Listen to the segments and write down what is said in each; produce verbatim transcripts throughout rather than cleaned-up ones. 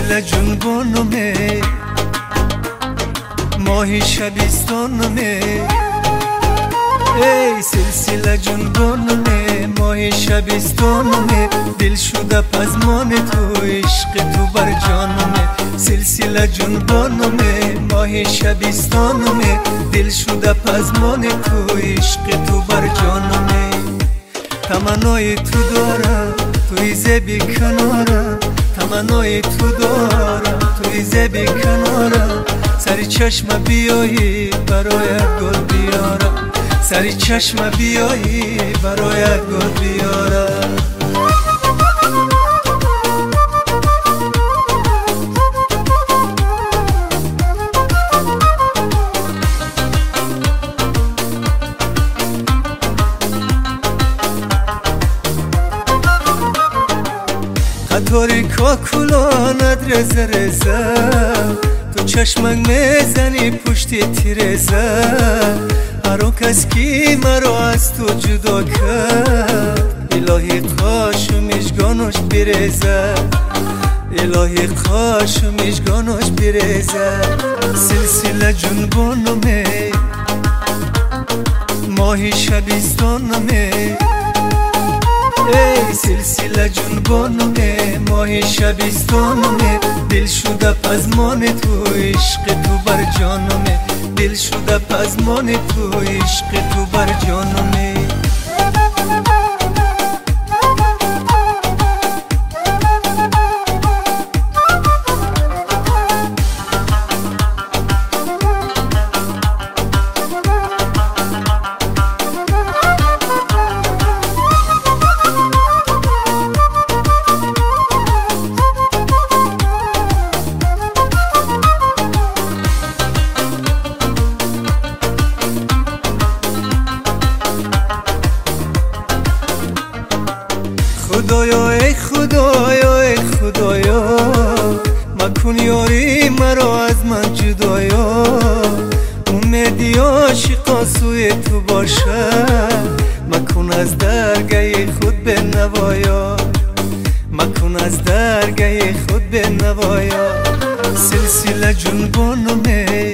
سلسله جنبونمه ماهی شبستانمه ای سلسله جنبونمه ماهی شبستانمه دل شده پزمان تو عشق تو بر جانمه سلسله جنبونمه ماهی شبستانمه دل شده پزمان تو عشق تو بر جانمه تمنای تو دارم توی زبی کنارم تمنای تو دارم توی زبی کنارم سری چشم بیایی برایت گل بیارم سری چشم بیایی برایت گل بیارم قطاری کاکولانت رزه رزه تو چشمک میزنی پشتی تیرزه هر کس کی مرا از تو جدا کرد الهی قاش و مشگانش بریزه الهی قاش و مشگانش بریزه سلسله جنبونمه ماهی شبستانمه ای سلسله جنبونمه ماهی شبستانمه دل شده پزمان تو عشق تو بر جانمه دل شده پزمان تو عشق تو بر جانمه خدایا ای خدایا ای خدایا مکن یاری مرا از من جدایا امیدی عاشقا سوی تو باشد مکن از درگاه خود به نوایا مکن از درگاه خود به نوایا سلسله جنبونمه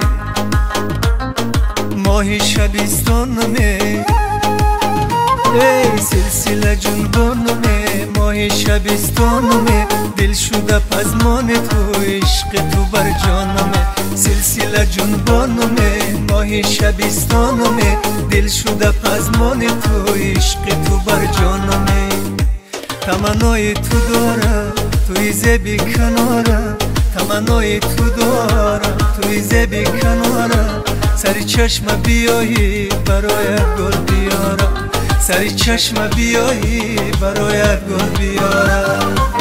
ماهی شبستانمه ای سلسله جنبونمه ماهی شبستانمه دل شده پزمان تو عشق تو بر جانمه سلسله جنبونمه ماهی شبستانمه دل شده پزمان تو عشق تو بر جانمه تمنای تو دارم توی زبی کنارم تمنای تو دارم توی زبی کنارم سری چشم بیایی برایت گل بیارم سری چشم بیایی برایت گل بیارم